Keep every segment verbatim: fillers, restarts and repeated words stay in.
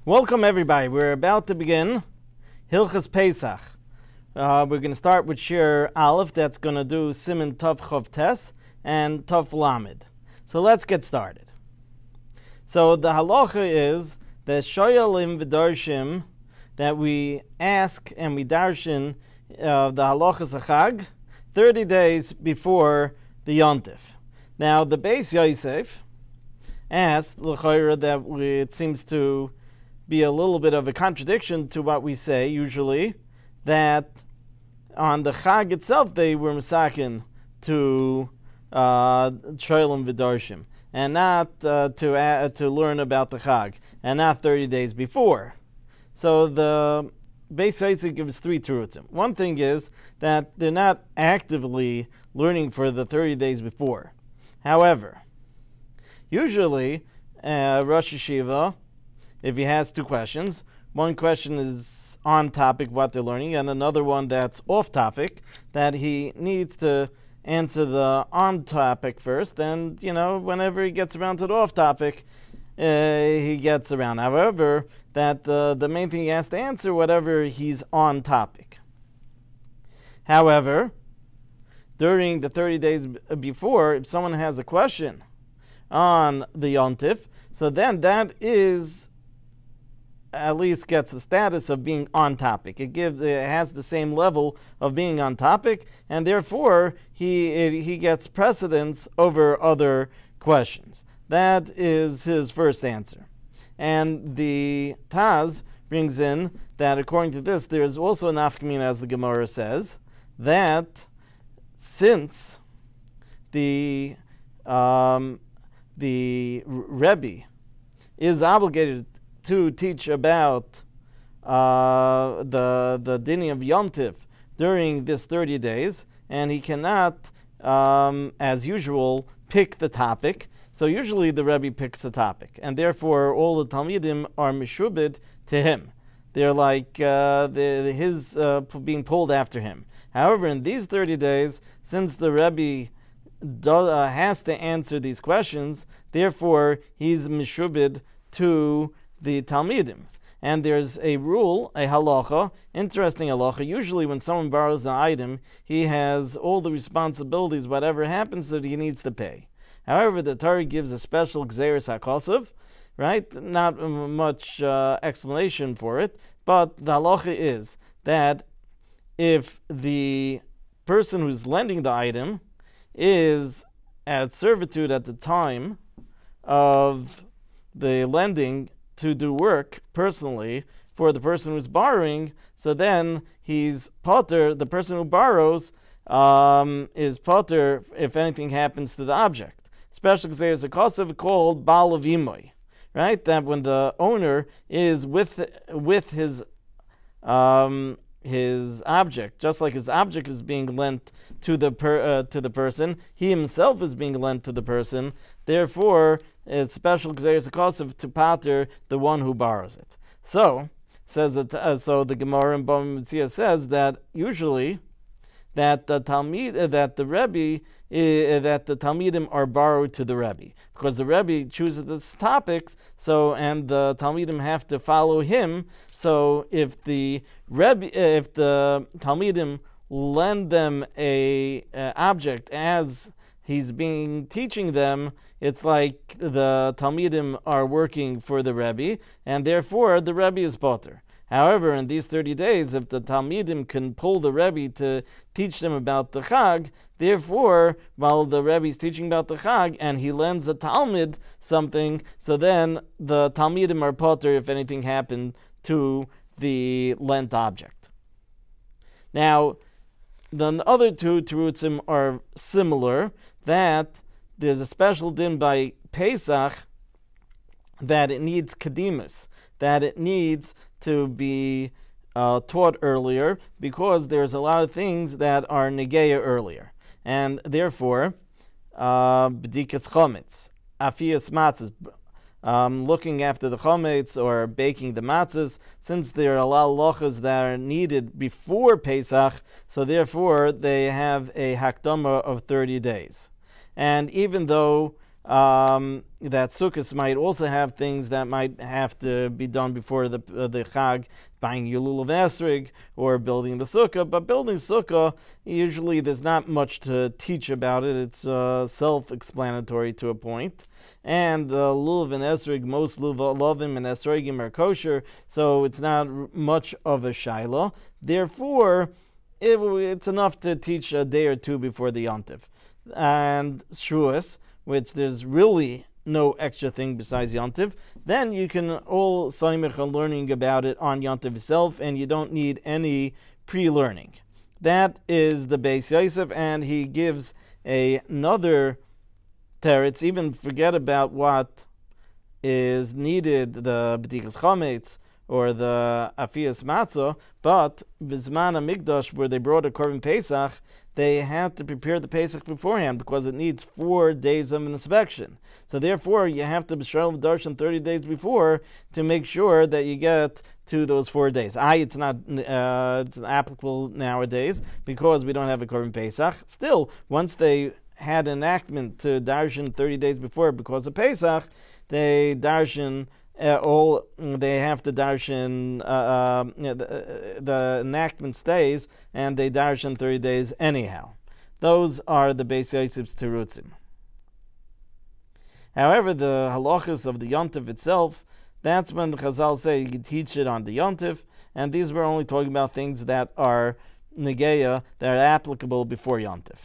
Welcome everybody. We're about to begin Hilchas Pesach. Uh, we're going to start with Shir Aleph. That's going to do Siman Tov Chav Tes and Tov Lamed. So let's get started. So the halacha is that Shoyalim V'Darshim, that we ask and we darshan uh, the halachas Chag thirty days before the Yontif. Now the Beis Yosef asked l'chayra that we, it seems to be a little bit of a contradiction to what we say usually, that on the Chag itself they were misakin to uh, Shoyalim V'Darshim, and not uh, to uh, to learn about the Chag, and not thirty days before. So the Beis Yosef gives three terutzim. One thing is that they're not actively learning for the thirty days before. However, usually uh, Rosh Yeshiva, if he has two questions, one question is on topic, what they're learning, and another one that's off topic, that he needs to answer the on topic first, and, you know, whenever he gets around to the off topic, uh, he gets around. However, that the, the main thing he has to answer, whatever he's on topic. However, during the thirty days b- before, if someone has a question on the Yontif, so then that is at least gets the status of being on topic. It gives, it has the same level of being on topic, and therefore he it, he gets precedence over other questions. That is his first answer. And the Taz brings in that according to this, there is also an nafkamina, as the Gemara says, that since the um, the Rebbe is obligated to teach about uh, the the dini of Yontif during this thirty days, and he cannot, um, as usual, pick the topic. So usually the Rebbe picks the topic, and therefore all the Talmidim are mishubed to him. They're like uh, the, his uh, being pulled after him. However, in these thirty days, since the Rebbe do, uh, has to answer these questions, therefore he's mishubed to the Talmidim. And there's a rule, a halacha, interesting halacha. Usually when someone borrows an item, he has all the responsibilities, whatever happens, that he needs to pay. However, the Torah gives a special gzeres hakosov, right? Not much uh, explanation for it, but the halacha is that if the person who's lending the item is at servitude at the time of the lending to do work personally for the person who's borrowing, so then he's potter, the person who borrows um, is potter if anything happens to the object. Especially because there's a kosev called Baal Avimoy, right? That when the owner is with with his um, his object, just like his object is being lent to the per, uh, to the person, he himself is being lent to the person. Therefore, it's special because there's a kosev to pater the one who borrows it. So says that. Uh, so the Gemara in Bava Metzia says that usually that the Talmid, uh, that the Rebbe, uh, that the Talmidim are borrowed to the Rebbe, because the Rebbe chooses the topics. So and the Talmidim have to follow him. So if the Rebbe, uh, if the Talmidim lend them a uh, object as he's being teaching them, it's like the Talmidim are working for the Rebbe, and therefore the Rebbe is potter. However, in these thirty days, if the Talmidim can pull the Rebbe to teach them about the Chag, therefore, while the Rebbe is teaching about the Chag and he lends a Talmid something, so then the Talmidim are potter if anything happened to the lent object. Now, the other two terutzim are similar, that there's a special din by Pesach that it needs kedimus, that it needs to be uh, taught earlier, because there's a lot of things that are negeya earlier. And therefore, b'dikas chometz, afiyas matzahs, um, looking after the chometz or baking the matzahs, since there are a lot of lochas that are needed before Pesach, so therefore they have a hakdama of thirty days. And even though Um, that Sukkot might also have things that might have to be done before the uh, the Chag, buying your lulav esrig or building the sukkah. But building sukkah, usually there's not much to teach about it. It's uh, self-explanatory to a point. And the uh, lulav and esrig, most lulavim and esrogim are kosher, so it's not much of a shaila. Therefore, it, it's enough to teach a day or two before the yontif. And Shavuos, which there's really no extra thing besides Yontiv, then you can all saimich on learning about it on Yontiv itself, and you don't need any pre-learning. That is the Beis Yosef, and he gives a, another teretz, even forget about what is needed, the B'dikas Chametz, or the Afiyas Matzah, but Vizman HaMikdash, where they brought a Korban Pesach, they had to prepare the Pesach beforehand because it needs four days of inspection. So therefore, you have to b'shral v'darshan thirty days before to make sure that you get to those four days. I, it's not uh, it's applicable nowadays because we don't have a Korban Pesach. Still, once they had enactment to darshan thirty days before because of Pesach, they darshan Uh, all they have to darshan, uh, uh, the, uh, the enactment stays, and they darshan thirty days anyhow. Those are the Beis Yosef's terutzim. However, the halachas of the yontif itself, that's when the Chazal say you teach it on the yontif, and these were only talking about things that are negeya, that are applicable before yontif.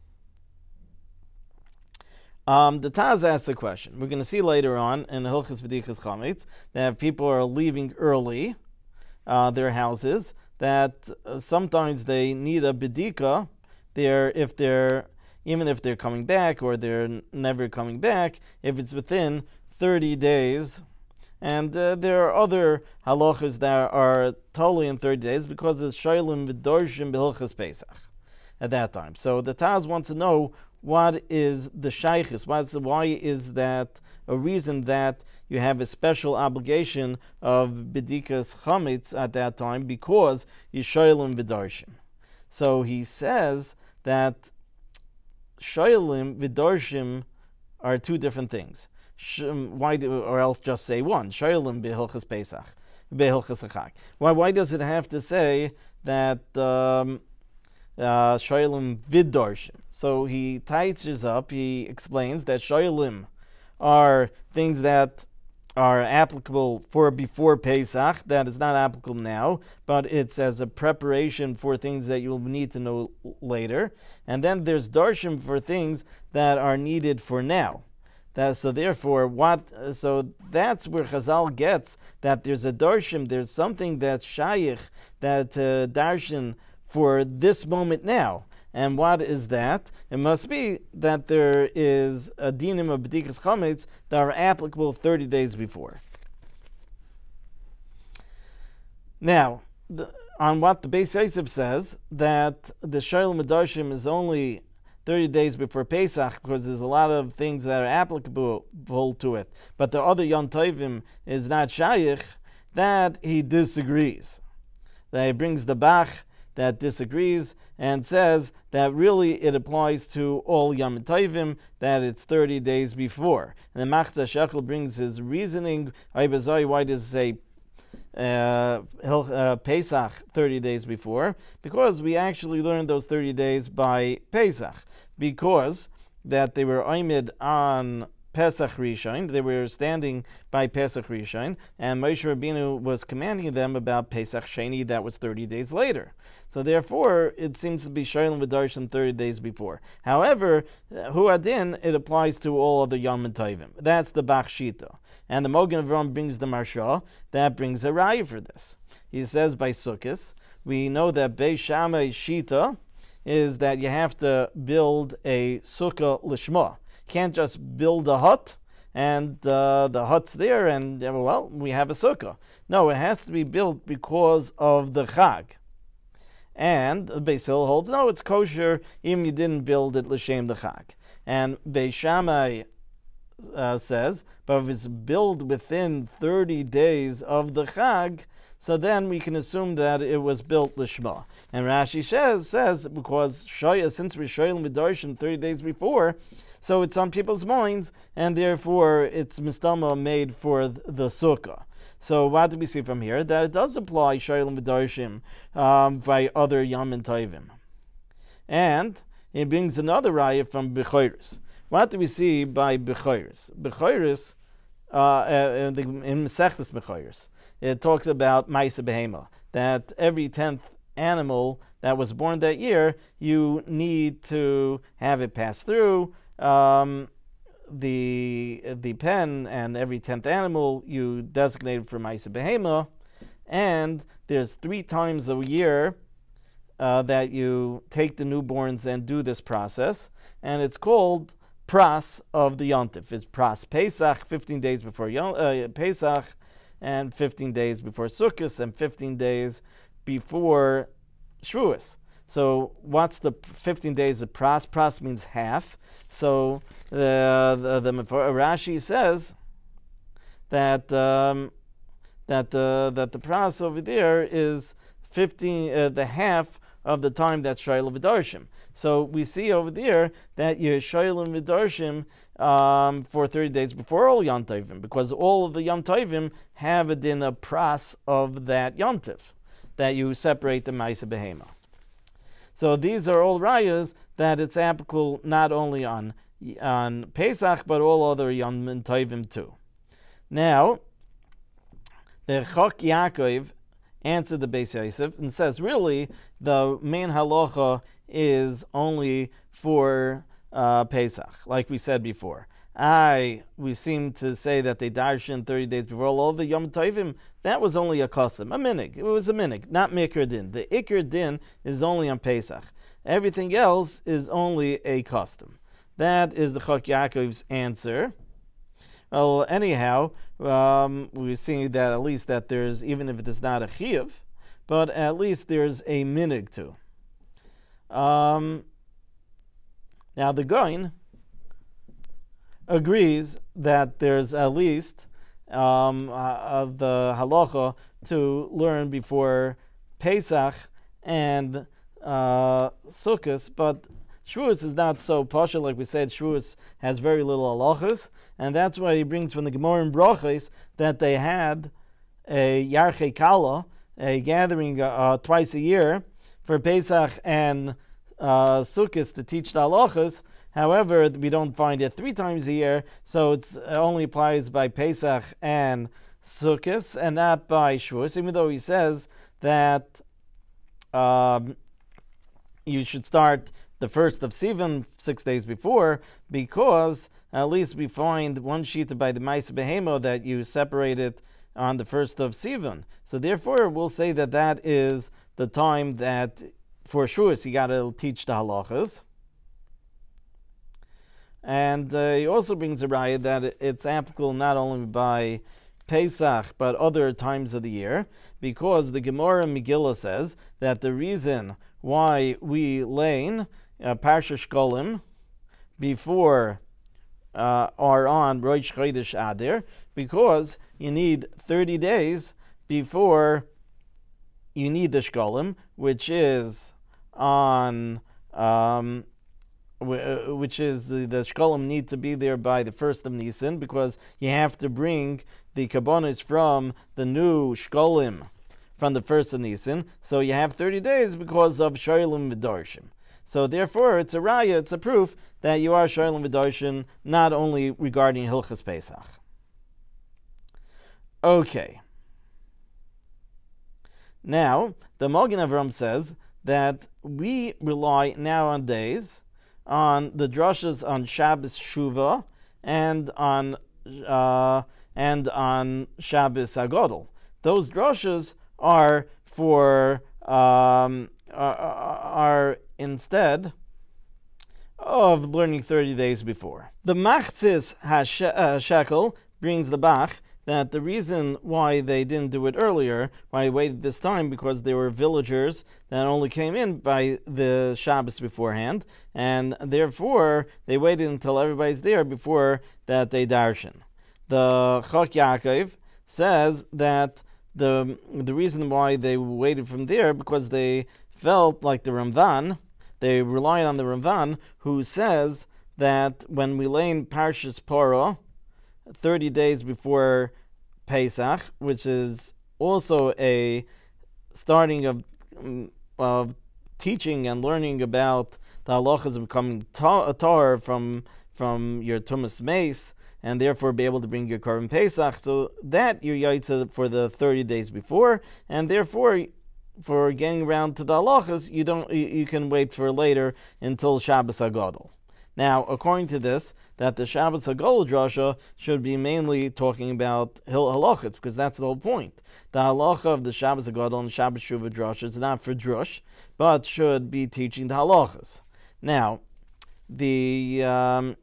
Um, the Taz asks a question. We're going to see later on in Hilchos B'dikas Chametz that people are leaving early uh, their houses, that uh, sometimes they need a b'dika. They're, if they're, even if they're coming back or they're n- never coming back, if it's within thirty days. And uh, there are other halachas that are totally in thirty days because it's shaylim v'dorshim b'Hilchos Pesach at that time. So the Taz wants to know, what is the shaykhis? Why is that a reason that you have a special obligation of b'dikas chametz at that time? Because yishoylim v'darshim. So he says that shoylim v'darshim are two different things. Why do, or else just say one? Shoylim b'hilchas Pesach, b'hilchas Chag. Why? Why does it have to say that? Um, Uh, shoylim viddarshim. So he tightens up, he explains that shoylim are things that are applicable for before Pesach, that is not applicable now, but it's as a preparation for things that you'll need to know later. And then there's darshim for things that are needed for now. That, so therefore, what? So that's where Chazal gets that there's a darshim, there's something that's shayich, that uh, darshan, for this moment now. And what is that? It must be that there is a dinim of b'dikas chametz that are applicable thirty days before. Now, the, on what the Beis Yosef says, that the Shoylim V'darshim is only thirty days before Pesach, because there's a lot of things that are applicable to it, but the other Yom Tovim is not shayich, that he disagrees. That he brings the Bach that disagrees and says that really it applies to all Yom Tovim, that it's thirty days before. And the Machzah Shekel brings his reasoning. Why does it say uh, uh, Pesach thirty days before? Because we actually learned those thirty days by Pesach, because that they were oimid on Pesach Rishon, they were standing by Pesach Rishon, and Moshe Rabbeinu was commanding them about Pesach Sheni, that was thirty days later. So therefore, it seems to be Shoylim V'darshan thirty days before. However, Hu Adin, it applies to all other Yom Tovim. That's the Bach Shita. And the Mogen Avram brings the Marsha, that brings a raya for this. He says by Sukkos, we know that Beis Shammai Shita is that you have to build a Sukkah Lishma. Can't just build a hut and uh, the hut's there and, well, we have a sukkah. No, it has to be built because of the Chag. And the Beis Hillel holds, no, it's kosher even if you didn't build it l'shem the Chag. And Beis Shammai uh, says, but if it's built within thirty days of the Chag, so then we can assume that it was built l'shma. And Rashi says, says because shoya, since we're shoylim v'darshan thirty days before, So it's on people's minds, and therefore it's mistama made for the sukkah. So what do we see from here? That it does apply Shaylim V'Darshim um, by other Yom and Tovim. And it brings another raya from Bechayris. What do we see by Bechayris? Bechayris, uh, in, the, in Mesechtes Bechayris, it talks about Maisa Behema, that every tenth animal that was born that year, you need to have it pass through um, the the pen, and every tenth animal you designated for Maisa Behema, and there's three times a year uh, that you take the newborns and do this process, and it's called Pras of the Yontif. It's Pras Pesach, fifteen days before Yon, uh, Pesach, and fifteen days before Sukkot, and fifteen days before Shavuos. So what's the fifteen days of Pras? Pras means half. So the the, the Rashi says that um, that uh, that the Pras over there is fifteen, uh, the half of the time that's Shaylim V'Darshim. So we see over there that you're Shaylim V'Darshim um, for thirty days before all Yom Tovim, because all of the Yom Tovim have a din of Pras of that Yom Tov, that you separate the Maisa Behema. So these are all rayas that it's applicable not only on on Pesach, but all other Yom Tovim too. Now, the Chok Yaakov answered the Beis Yosef and says, really, the main halacha is only for uh, Pesach, like we said before. I, we seem to say that they darshan thirty days before all the Yom Tovim. That was only a custom, a minig. It was a minig, not mikra din. The ikr din is only on Pesach. Everything else is only a custom. That is the Chok Yaakov's answer. Well, anyhow, um, we see that at least that there's, even if it is not a chiyuv, but at least there's a minig too. Um, now the Goin agrees that there's at least um, uh, the halacha to learn before Pesach and uh, Sukkot, but Shavuos is not so pasha. Like we said, Shavuos has very little halachas, and that's why he brings from the Gemara in Brachos that they had a Yarchei Kala, a gathering uh, twice a year for Pesach and uh, Sukkot to teach the halachas. However, we don't find it three times a year, so it's, it only applies by Pesach and Sukkot, and not by Shavuos, even though he says that um, you should start the first of Sivan six days before, because at least we find one sheet by the Maisa Behema that you separate it on the first of Sivan. So therefore, we'll say that that is the time that for Shavuos you got to teach the halachas. And uh, he also brings a raya that it's applicable not only by Pesach, but other times of the year, because the Gemara Megillah says that the reason why we lane uh, Parsha Shkolim before uh, or on Rosh Chodesh Adar, because you need thirty days before you need the Shkolim, which is on... Um, which is the, the shkolim need to be there by the first of Nisan, because you have to bring the kabbonos from the new shkolim from the first of Nisan. So you have thirty days because of Shaylim V'Darshim. So therefore, it's a raya, it's a proof that you are Shaylim V'Darshim, not only regarding Hilchas Pesach. Okay. Now, the Magen Avram says that we rely nowadays on the drashas on Shabbos Shuvah and on uh, and on Shabbos Hagadol. Those drashas are for um, are, are instead of learning thirty days before. The Machzis HaShekel brings the Bach that the reason why they didn't do it earlier, why they waited this time, because they were villagers that only came in by the Shabbos beforehand, and therefore they waited until everybody's there before that they darshan. The Chok Yaakov says that the the reason why they waited from there, because they felt like the Ramban, they relied on the Ramban, who says that when we lay in Parshas Paro, thirty days before Pesach, which is also a starting of of teaching and learning about the halachas of becoming a Torah from from your Tumas Mace, and therefore be able to bring your Korban Pesach. So that you're yaitza for the thirty days before, and therefore for getting around to the halachas, you don't you, you can wait for later until Shabbos HaGadol. Now, according to this, that the Shabbos HaGadol drasha should be mainly talking about hil halachas, because that's the whole point. The halacha of the Shabbos HaGadol and Shabbos Shuvah drasha is not for drush, but should be teaching the halachas. Now, the um,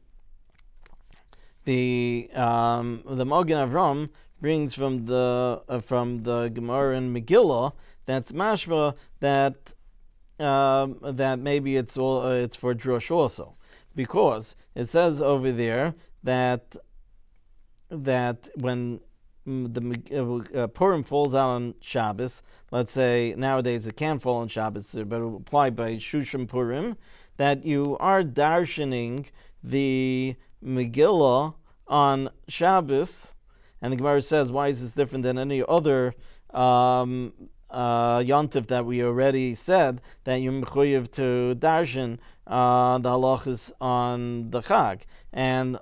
the um, the Magen Avram brings from the uh, from the Gemara in Megillah that's mashma that um, that maybe it's all uh, it's for drush also, because it says over there that that when the uh, Purim falls out on Shabbos, let's say nowadays it can fall on Shabbos, but it will apply by Shushim Purim, that you are darshaning the Megillah on Shabbos, and the Gemara says, why is this different than any other um, uh, yontif that we already said, that you're mechuyev to darshan uh, the halachas on the Chag? And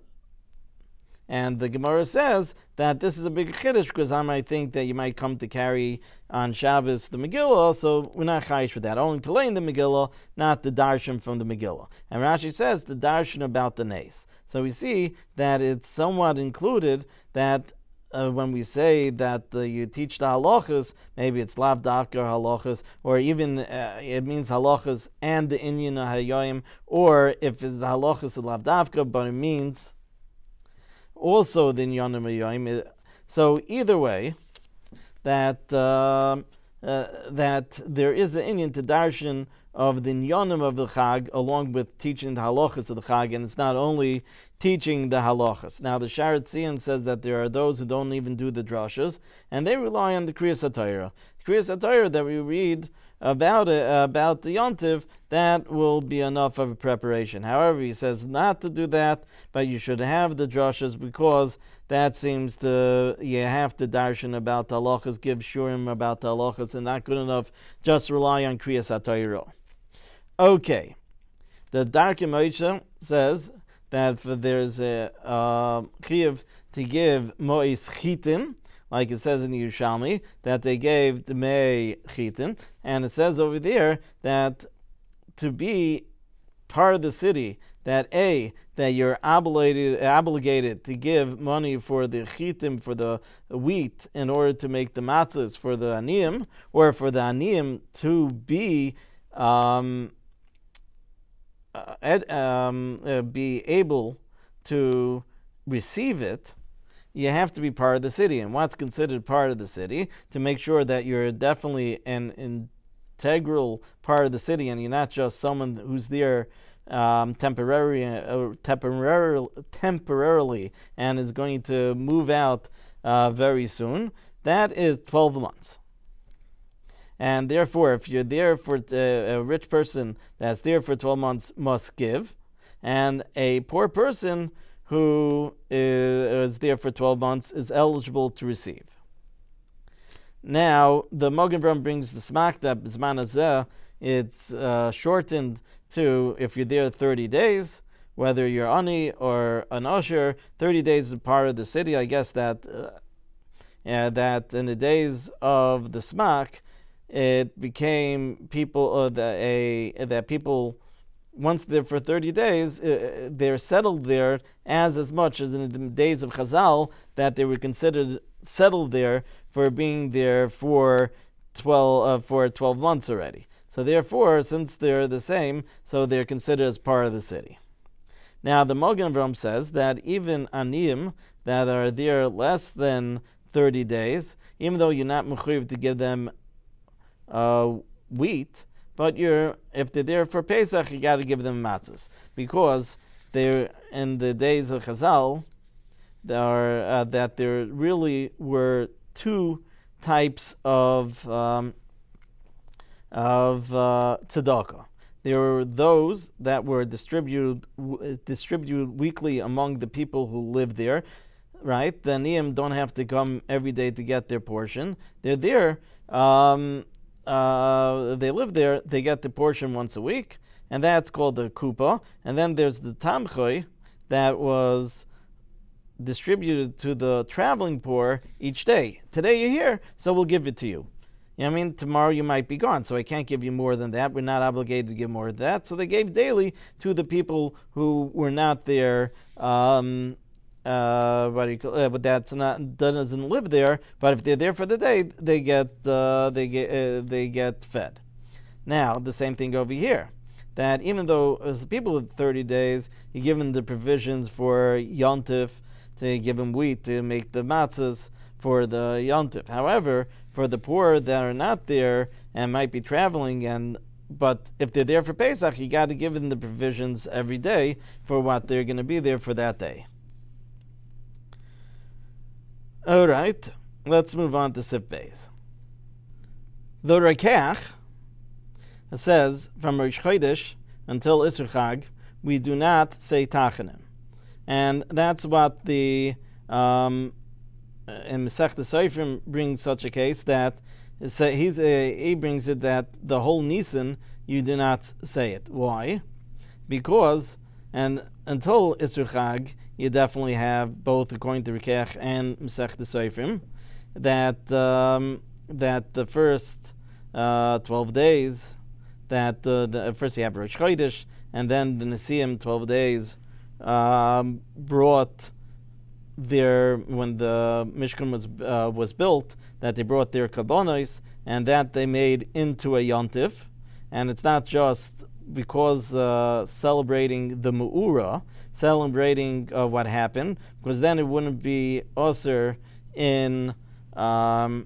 And the Gemara says that this is a big chiddush, because I might think that you might come to carry on Shabbos the Megillah, so we're not chayish for that. Only to lay in the Megillah, not the darshan from the Megillah. And Rashi says the darshan about the nes. So we see that it's somewhat included that uh, when we say that uh, you teach the halachas, maybe it's lav dafka halachas, or even uh, it means halachas and the inyan hayoyim, or if it's the halachas of lav dafka, but it means also the Inyanim Hayoyim. So either way, that uh, uh, that there is an Inyan to darshan of the Inyanim of the Chag, along with teaching the halachas of the Chag, and it's not only teaching the halachas. Now the Sharat Zion says that there are those who don't even do the drashas, and they rely on the Kriyas HaTorah. Kriyas HaTorah that we read about it, uh, about the Yontiv, that will be enough of a preparation. However, he says not to do that, but you should have the drashas, because that seems to, you have to darshan about the halachas, give shurim about the halachas, and not good enough just rely on Kriyas HaTorah. Okay, the Darkei Moshe says that for there's a uh, chiyuv to give mo'is chitin, like it says in the Yerushalmi, that they gave Dmei Chitin, and it says over there that to be part of the city, that A, that you're obligated, obligated to give money for the chitim, for the wheat, in order to make the matzahs for the aniyim, or for the aniyim to be um, uh, ed, um, uh, be able to receive it, you have to be part of the city. And what's considered part of the city? To make sure that you're definitely an integral part of the city, and you're not just someone who's there um, temporary, uh, temporarily, temporarily and is going to move out uh, very soon. That is twelve months. And therefore, if you're there for uh, a rich person that's there for twelve months must give, and a poor person who is there for twelve months is eligible to receive. Now, the Magen Avram brings the smak that B'zman Hazeh, it's uh, shortened to, if you're there thirty days, whether you're ani or an usher, thirty days is part of the city. I guess that uh, yeah, that in the days of the smak, it became people uh, that a that people, once they're for thirty days, uh, they're settled there as as much as in the days of Chazal, that they were considered settled there for being there for twelve uh, for twelve months already. So therefore, since they're the same, so they're considered as part of the city. Now the Magen Avram says that even aniyim that are there less than thirty days, even though you're not mechuyev to give them uh, wheat, but you're, if they're there for Pesach, you got to give them matzahs, because they're in the days of Chazal, there are, uh, that there really were two types of um, of uh, tzedakah. there were those that were distributed w- distributed weekly among the people who lived there, right? The aniyim don't have to come every day to get their portion. They're there. Um, uh, they live there. They get the portion once a week, and that's called the kupa. And then there's the tamchoy that was distributed to the traveling poor each day. Today you're here, so we'll give it to you. You know what I mean? Tomorrow you might be gone, so I can't give you more than that. We're not obligated to give more than that. So they gave daily to the people who were not there. Um, uh, what do you call, uh, but that's not doesn't live there. But if they're there for the day, they get uh, they get uh, they get fed. Now the same thing over here. That even though as the people with thirty days, you give them the provisions for yontif, to give them wheat to make the matzahs for the yontif. However, for the poor that are not there and might be traveling, and but if they're there for Pesach, you got to give them the provisions every day for what they're going to be there for that day. All right, let's move on to Sif Beis. The Rekach says from Rosh Chodesh until Isur Chag, we do not say Tachanim, and that's what the um, in Masechta Sofrim brings such a case that he's, uh, he brings it that the whole Nisan you do not say it. Why? Because and until Isur Chag you definitely have both according to Rekach and Masechta Sofrim that um, that the first uh, twelve days that uh, the, first you have Rosh Chodesh and then the Nesiim twelve days um, brought their when the Mishkan was uh, was built, that they brought their kabbonos and that they made into a yontif, and it's not just because uh, celebrating the Mu'ura, celebrating uh, what happened, because then it wouldn't be usher in um,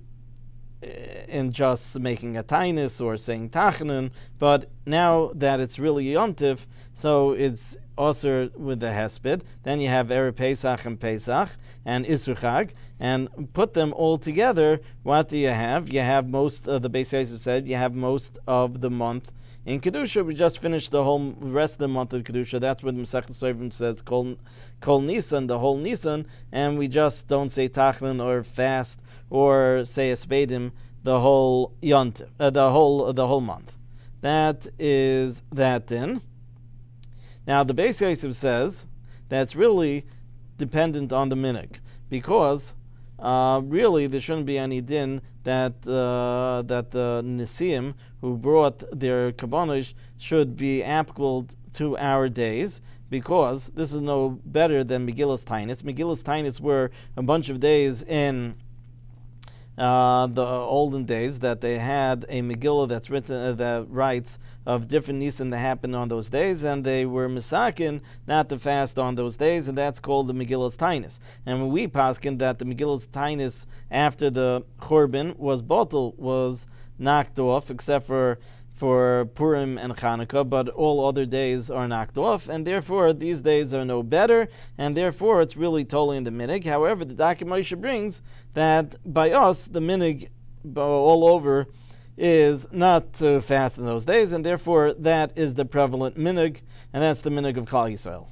in just making a tainus or saying tachanun, but now that it's really yontif, so it's also with the hesped. Then you have Erev Pesach and Pesach and Isur Chag, and put them all together. What do you have? You have most of the Beis Yosef said. You have most of the month in Kedusha. We just finished the whole rest of the month of Kedusha. That's what Masechta Sofrim says. Kol, Kol Nisan, the whole Nisan, and we just don't say Tachlin or fast or say Espedim the whole Yont, uh, the whole uh, the whole month. That is that din. Now, the Beis Yosef says that's really dependent on the minig, because uh, really there shouldn't be any din that uh, that the Nesiim who brought their kabbonos should be applicable to our days, because this is no better than Megillas Tainus. Megillas Tainus were a bunch of days in Uh, the olden days that they had a Megillah that's written uh, that writes of different Nisan that happened on those days, and they were misakin not to fast on those days, and that's called the Megillas Tainus. And when we paskin that the Megillas Tainus after the Churban was bottled, was knocked off, except for for Purim and Chanukah, but all other days are knocked off, and therefore these days are no better, and therefore it's really totally in the minig. However, the Daki Moshe brings that by us, the minig all over is not to fast in those days, and therefore that is the prevalent minig, and that's the minig of Klal Yisrael.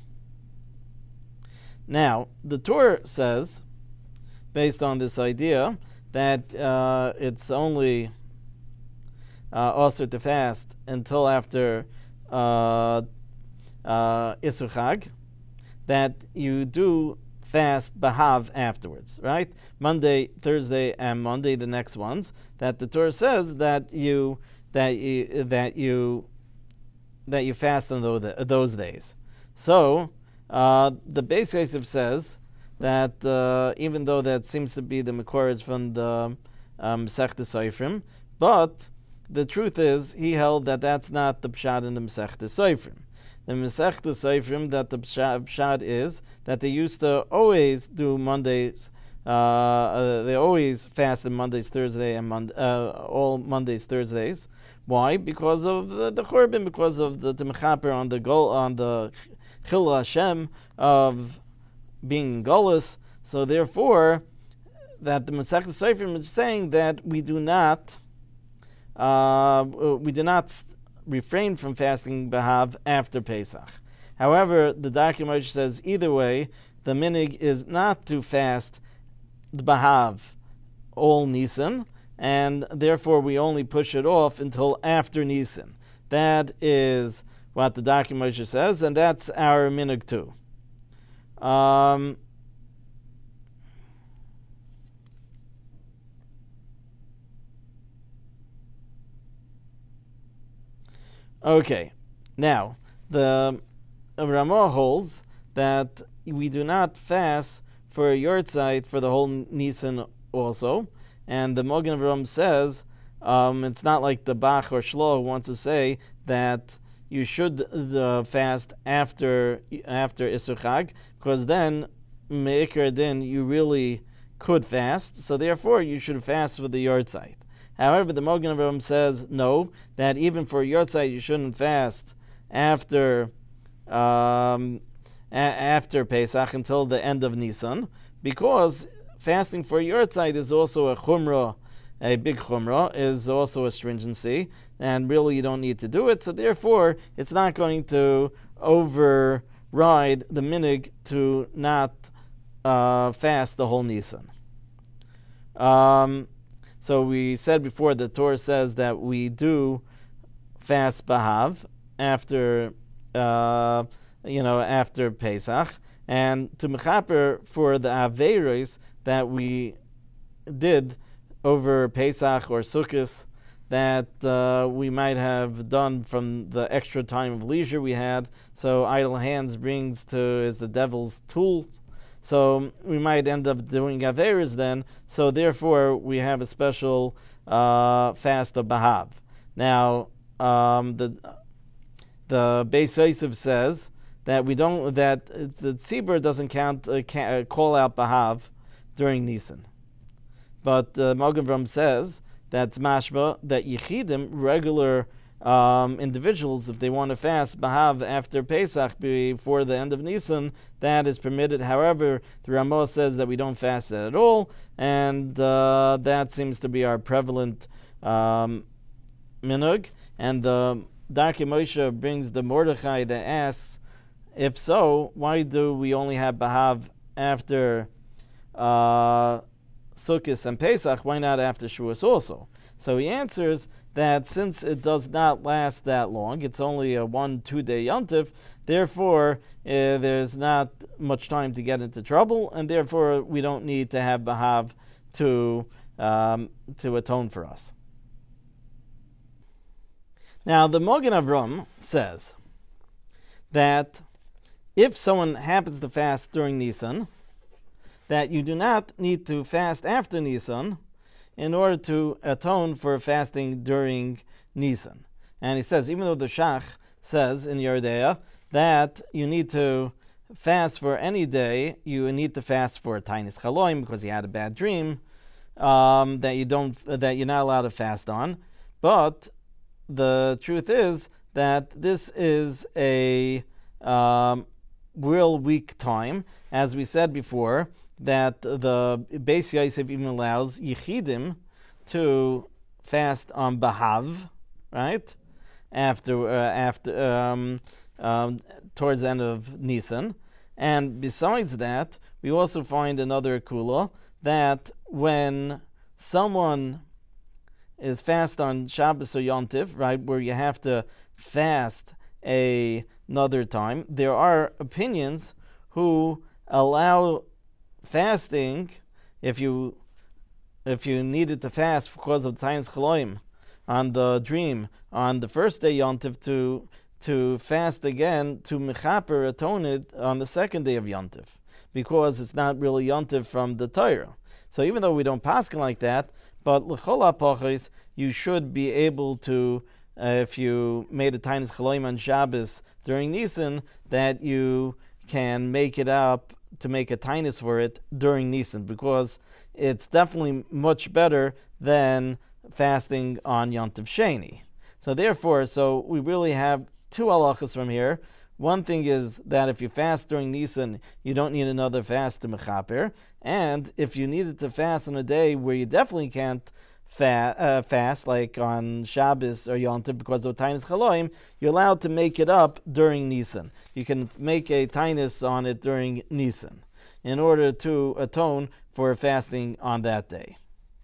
Now, the Torah says, based on this idea, that uh, it's only Uh, also to fast until after uh, uh, Isur Chag, that you do fast Bahav afterwards, right? Monday, Thursday, and Monday, the next ones. That the Torah says that you that you that you that you fast on those, those days. So uh, the Beis Yosef says that uh, even though that seems to be the Mekoros from the Masechta Sofrim, but the truth is, he held that that's not the pshat in the Masechta Sofrim. The Masechta Sofrim, that the pshat is that they used to always do Mondays, uh, uh, they always fasted Mondays, Thursday, and Mon- uh, all Mondays, Thursdays. Why? Because of the, the Churban, because of the Mechaper on the goal, on the Chil Hashem of being Golus. So therefore, that the Masechta Sofrim is saying that we do not Uh, we do not refrained from fasting B'Av after Pesach. However, the Darkei Moshe says either way, the minig is not to fast the B'Av all Nisan, and therefore we only push it off until after Nisan. That is what the Darkei Moshe says, and that's our minig too. Um, okay, now the Ramah holds that we do not fast for a yortzeit for the whole Nisan also, and the Mogen Avram says um, it's not like the Bach or Shloh wants to say that you should uh, fast after after Isur Chag, because then Me'ikar Din you really could fast, so therefore you should fast for the yortzeit. However, the Mogen Avram says no, that even for yortzeit you shouldn't fast after um, a- after Pesach until the end of Nisan, because fasting for yortzeit is also a chumrah, a big chumrah, is also a stringency, and really you don't need to do it, so therefore it's not going to override the minig to not uh, fast the whole Nisan. Um, so we said before, the Torah says that we do fast B'Av after, uh, you know, after Pesach, and to mechaper for the Aveiros that we did over Pesach or Sukkot that uh, we might have done from the extra time of leisure we had. So idle hands brings to is the devil's tool. So we might end up doing Averis then. So therefore we have a special uh, fast of B'Av. Now um, the the Beis Yosef says that we don't that the tzibur doesn't count uh, ca- uh, call out B'Av during Nisan. But uh, Mogen Avram says that's mashma that yichidim, regular um, individuals, if they want to fast B'Av after Pesach before the end of Nisan, that is permitted. However, the Ramah says that we don't fast that at all, and uh, that seems to be our prevalent um, minhag. And the Darkei Moshe brings the Mordechai that asks, if so, why do we only have B'Av after uh, Sukkot and Pesach? Why not after Shavuos also? So he answers that since it does not last that long, it's only a one, two-day yontif, therefore uh, there's not much time to get into trouble, and therefore we don't need to have B'Av to um, to atone for us. Now the Mogen Avram says that if someone happens to fast during Nisan, that you do not need to fast after Nisan in order to atone for fasting during Nisan. And he says, even though the Shach says in Yerdea that you need to fast for any day, you need to fast for a Tainis Chaloim because you had a bad dream, um, that you don't, that you're not allowed to fast on. But the truth is that this is a um, real weak time, as we said before, that the Beis Yosef even allows Yichidim to fast on B'Av, right? After, uh, after, um, um, towards the end of Nisan. And besides that, we also find another kula that when someone is fast on Shabbos or Yontif, right, where you have to fast a, another time, there are opinions who allow fasting, if you if you needed to fast because of Tainis Chaloim on the dream on the first day Yontif, to to fast again to mechaper atone it on the second day of Yontif, because it's not really Yontif from the Torah. So even though we don't paskin like that, but l'chol hapachos you should be able to, uh, if you made a Tainis Chaloim on Shabbos during Nisan, that you can make it up to make a tainis for it during Nisan, because it's definitely much better than fasting on Yontif Sheni. So therefore, so we really have two halachas from here. One thing is that if you fast during Nisan, you don't need another fast to mechaper, and if you needed to fast on a day where you definitely can't fa- uh, fast, like on Shabbos or Yom Tov, because of Tainis Chaloim, you're allowed to make it up during Nisan. You can make a Tainis on it during Nisan in order to atone for fasting on that day.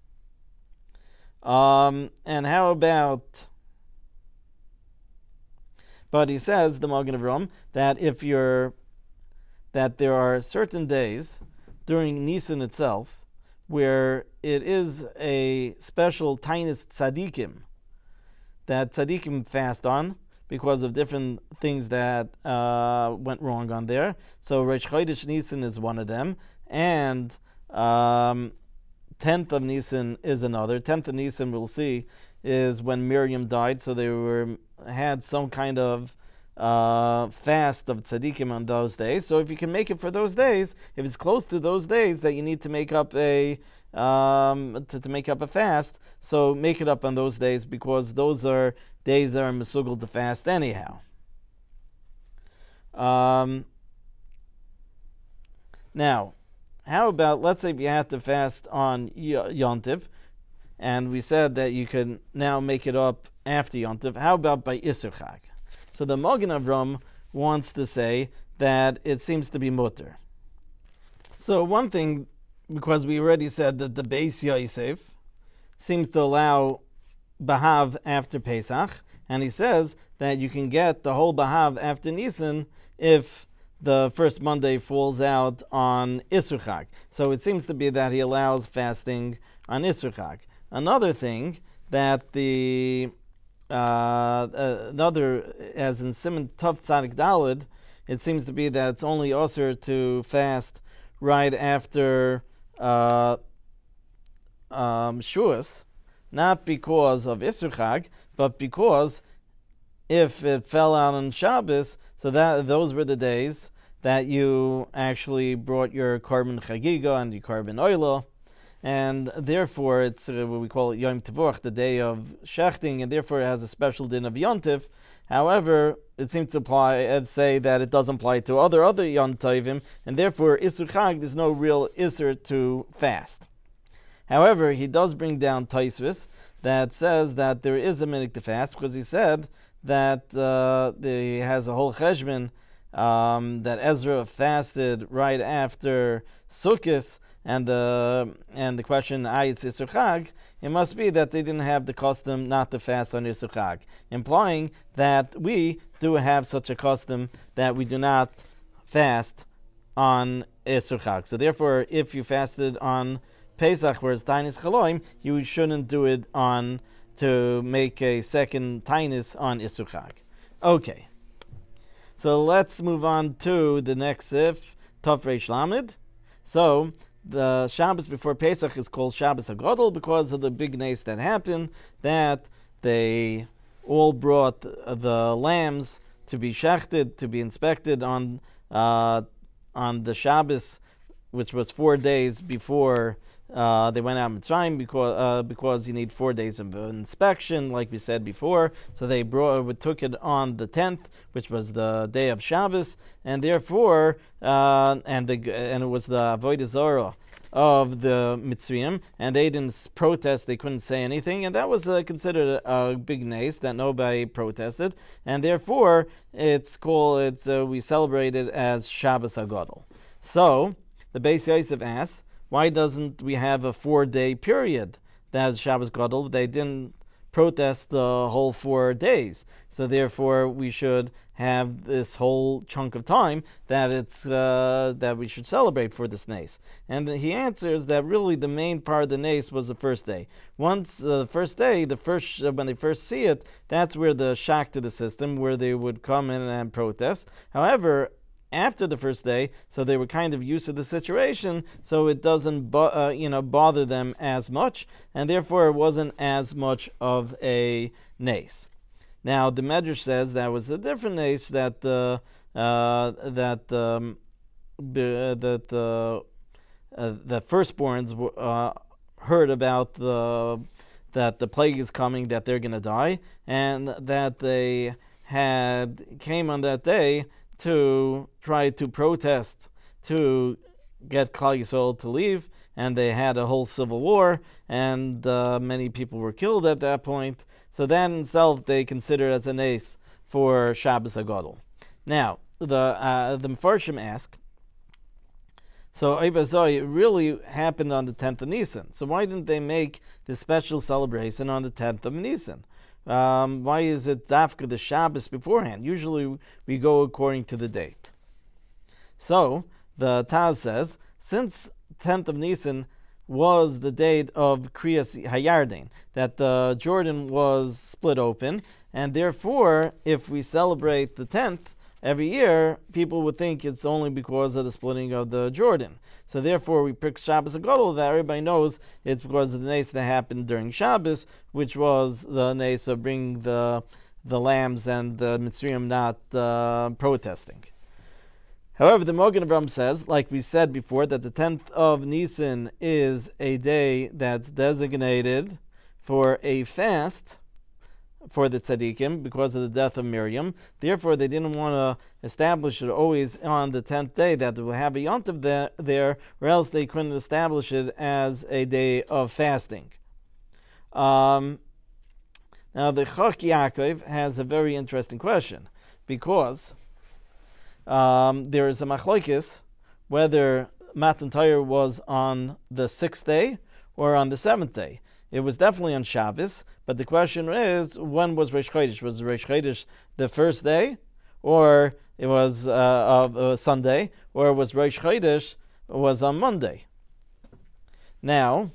Um, and how about... But he says, the Magen Avraham, that if you're... that there are certain days during Nisan itself where it is a special Tainis Tzadikim that Tzadikim fast on because of different things that uh, went wrong on there. So Rosh Chodesh Nisan is one of them, and um, tenth of Nisan is another. tenth of Nisan, we'll see, is when Miriam died, so they were had some kind of Uh, fast of tzaddikim on those days. So if you can make it for those days, if it's close to those days that you need to make up a um, to, to make up a fast, so make it up on those days, because those are days that are mesugal to fast anyhow. Um, now, how about, let's say if you had to fast on y- Yom Tov, and we said that you can now make it up after Yom Tov. How about by Isur Chag? So the Magen Avraham wants to say that it seems to be mutter. So one thing, because we already said that the Beis Yosef seems to allow Bahav after Pesach, and he says that you can get the whole Bahav after Nisan if the first Monday falls out on Isur Chag. So it seems to be that he allows fasting on Isur Chag. Another thing that the Uh, another, as in Siman Tov Tzadik Daled, it seems to be that it's only osur to fast right after uh, um, Shuas, not because of Isur Chag, but because if it fell out on Shabbos, so that those were the days that you actually brought your Korban Chagiga and your Korban Oila, and therefore it's uh, what we call Yom Tevuch, the day of shechting, and therefore it has a special din of Yom Tov. However, it seems to apply and say that it doesn't apply to other other Yom Tovim, and therefore Isur Chag, there's no real Isur to fast. However, he does bring down Tosfos that says that there is a minhag to fast, because he said that uh, the, he has a whole cheshbon um, that Ezra fasted right after Sukkot. And the and the question, ah, it's Isur Chag, it must be that they didn't have the custom not to fast on Isur Chag, implying that we do have such a custom that we do not fast on Isur Chag. So therefore, if you fasted on Pesach, whereas Tainis Chaloim, you shouldn't do it on to make a second Tainis on Isur Chag. Okay, so let's move on to the next sif, Tov Reish Lamed. So the Shabbos before Pesach is called Shabbos HaGadol because of the big nace that happened, that they all brought the lambs to be shechted, to be inspected on uh, on the Shabbos, which was four days before uh, they went out of Mitzrayim, because uh, because you need four days of inspection, like we said before. So they brought, we took it on the tenth, which was the day of Shabbos, and therefore, uh, and the and it was the Avodah Zarah of the Mitzrayim, and they didn't protest, they couldn't say anything, and that was uh, considered a, a big nace that nobody protested, and therefore it's called, it's uh, we celebrate it as Shabbos HaGadol. So the Beis Yosef asks, why doesn't we have a four-day period that is Shabbos Gadol? They didn't protest the whole four days, so therefore we should have this whole chunk of time that it's uh, that we should celebrate for this nace. And he answers that really the main part of the nace was the first day. Once uh, the first day, the first uh, when they first see it, that's where the shock to the system, where they would come in and protest. However, after the first day, so they were kind of used to the situation, so it doesn't bo- uh, you know bother them as much, and therefore it wasn't as much of a nace. Now the Medrash says that was a different nace, that the uh, that um, b- that the uh, the firstborns uh, heard about the that the plague is coming, that they're going to die, and that they had came on that day to try to protest to get Klal Yisrael to leave, and they had a whole civil war, and uh, many people were killed at that point. So that in itself they consider as an ace for Shabbos HaGadol. Now, the uh, the Mefarshim ask, so it really happened on the tenth of Nisan. So why didn't they make this special celebration on the tenth of Nisan? Um, why is it Dafka the Shabbos beforehand? Usually we go according to the date. So the Taz says, since tenth of Nisan was the date of Kriyas Hayarden, that the Jordan was split open, and therefore, if we celebrate the tenth every year, people would think it's only because of the splitting of the Jordan. So therefore, we pick Shabbos HaGadol, that everybody knows it's because of the nace that happened during Shabbos, which was the nace of bringing the the lambs and the Mitzrayim not uh, protesting. However, the Mogen Avram says, like we said before, that the tenth of Nisan is a day that's designated for a fast for the tzaddikim because of the death of Miriam. Therefore, they didn't want to establish it always on the tenth day, that they will have a yontif there, there, or else they couldn't establish it as a day of fasting. Um, now, the Chach Yaakov has a very interesting question, because Um, there is a machlokes whether Matan Torah was on the sixth day or on the seventh day. It was definitely on Shabbos, but the question is, when was Rosh Chodesh? Was Rosh Chodesh the first day, or it was uh, uh, Sunday, or was Rosh Chodesh was on Monday? Now,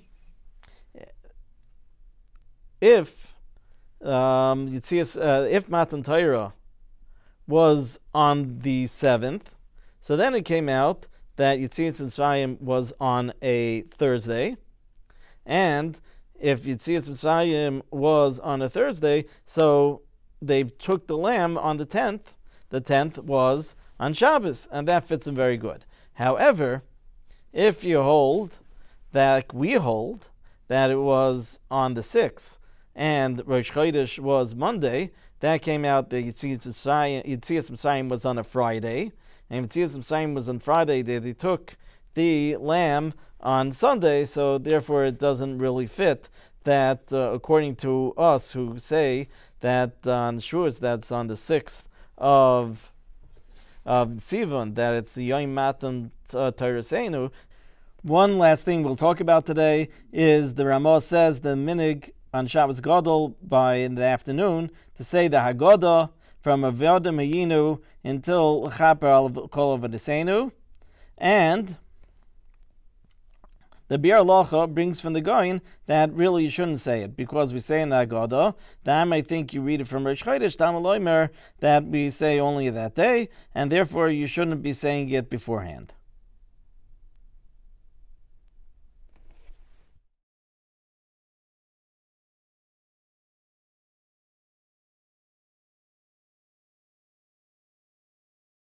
if um, you see, uh, if Matan Torah was on the seventh, so then it came out that Yitzias Mitzrayim was on a Thursday, and if Yitzias Mitzrayim was on a Thursday, so they took the lamb on the tenth, the tenth was on Shabbos, and that fits them very good. However, if you hold that we hold that it was on the sixth, and Rosh Chodesh was Monday, that came out that Yitzias Mitzrayim was on a Friday, and Yitzias Mitzrayim was on Friday, they, they took the lamb on Sunday, so therefore it doesn't really fit that, uh, according to us who say that on Shavuos, that's on the sixth of of Sivan, that it's Yom Matan Torasenu. One last thing we'll talk about today is the Ramah says the minig on Shabbos Gadol by in the afternoon to say the Haggadah from Avodah Mayinu until Chaper al Kol Avodaseinu, and the Biur Halacha brings from the Goyin that really you shouldn't say it, because we say in the Haggadah that I might think you read it from Rosh Chodesh, Talmud Loimer, that we say only that day, and therefore you shouldn't be saying it beforehand.